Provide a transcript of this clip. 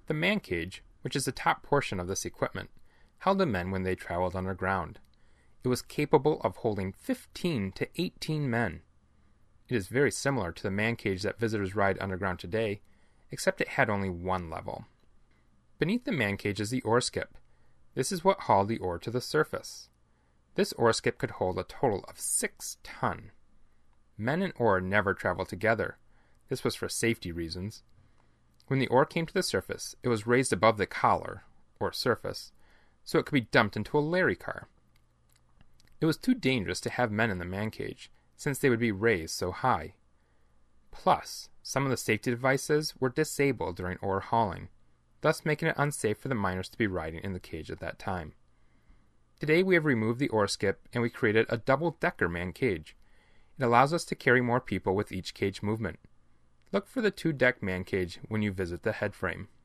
The man cage, which is the top portion of this equipment, held the men when they traveled underground. It was capable of holding 15 to 18 men. It is very similar to the man cage that visitors ride underground today, except it had only one level. Beneath the man cage is the ore skip. This is what hauled the ore to the surface. This ore skip could hold a total of 6 tons. Men and ore never traveled together. This was for safety reasons. When the ore came to the surface, it was raised above the collar, or surface, so it could be dumped into a Larry car. It was too dangerous to have men in the man cage, since they would be raised so high. Plus, some of the safety devices were disabled during ore hauling, thus making it unsafe for the miners to be riding in the cage at that time. Today we have removed the ore skip and we created a double-decker man cage. It allows us to carry more people with each cage movement. Look for the 2-deck man cage when you visit the head frame.